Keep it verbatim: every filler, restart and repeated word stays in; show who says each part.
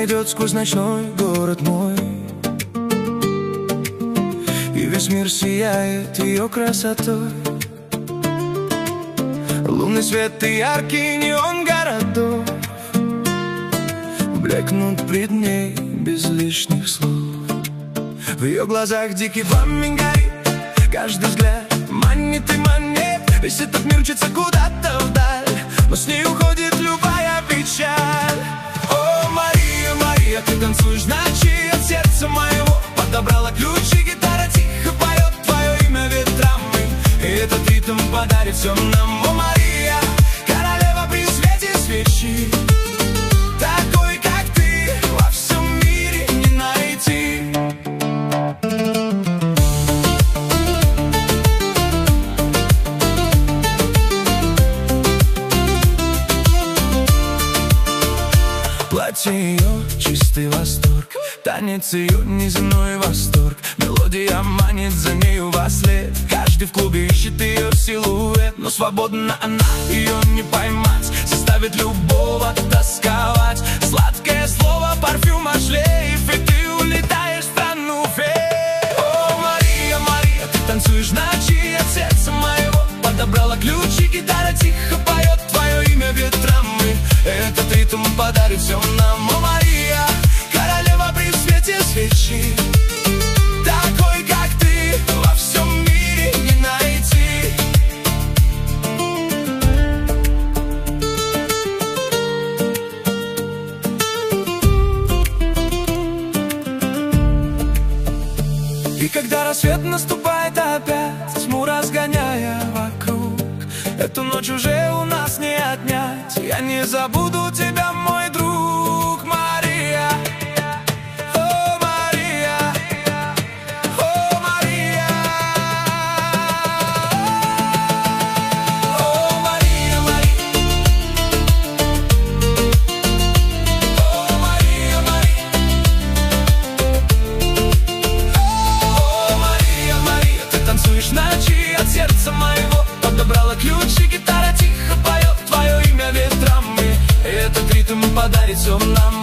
Speaker 1: идет сквозь ночной город мой, и весь мир сияет ее красотой. Лунный свет и яркий неон городов блекнут пред ней без лишних слов. В ее глазах дикий пламень горит, каждый взгляд манит и манит. Весь этот мир мчится куда-то вдаль, но с ней уходит любая печаль. О, Мария, Мария, ты танцуешь в ночи от сердца моего. Подобрала ключи, гитара тихо поет твое имя ветрами, и этот ритм подарит все нам. О, Мария, королева при свете свечи, такой, как ты, во всем мире не найти. Платье ее чистый восторг, танец ее неземной восторг. Мелодия манит за нею во след, каждый в клубе ищет ее силуэт. Но свободна она, ее не поймать, заставит любого тосковать. Сладкое слово, парфюм, шлейф, и ты улетаешь в страну фей. О, Мария, Мария, ты танцуешь в ночи от сердца моего. Подобрала ключи, гитара тихо поет твое имя ветрами, этот ритм подарит все нам. О, Мария, королева при свете свечи, такой, как ты, во всем мире не найти. И когда рассвет наступает опять, тьму разгоняя вокруг, эту ночь уже у нас не отнять. Я не забуду тебя, мой друг. Мария, о, Мария, о, Мария, о, Мария, Мария, о, Мария, Мария, о, Мария, Мария, ты танцуешь в ночи от сердца моего. Подобрала ключи, гитара тихо поет твое имя ветрами, и этот ритм подарит все нам.